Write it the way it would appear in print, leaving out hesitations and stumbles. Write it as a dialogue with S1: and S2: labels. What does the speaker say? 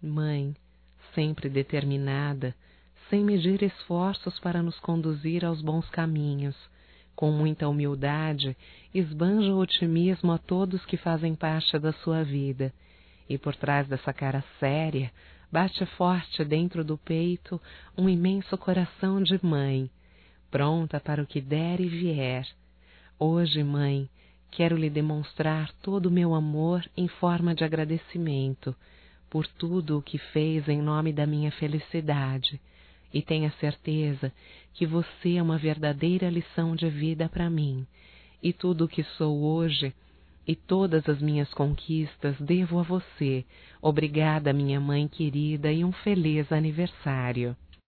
S1: Mãe, sempre determinada, sem medir esforços para nos conduzir aos bons caminhos, com muita humildade, esbanja o otimismo a todos que fazem parte da sua vida, e por trás dessa cara séria, bate forte dentro do peito um imenso coração de mãe, pronta para o que der e vier. Hoje, mãe, quero lhe demonstrar todo o meu amor em forma de agradecimento por tudo o que fez em nome da minha felicidade, e tenha certeza que você é uma verdadeira lição de vida para mim, e tudo o que sou hoje e todas as minhas conquistas devo a você. Obrigada, minha mãe querida, e um feliz aniversário.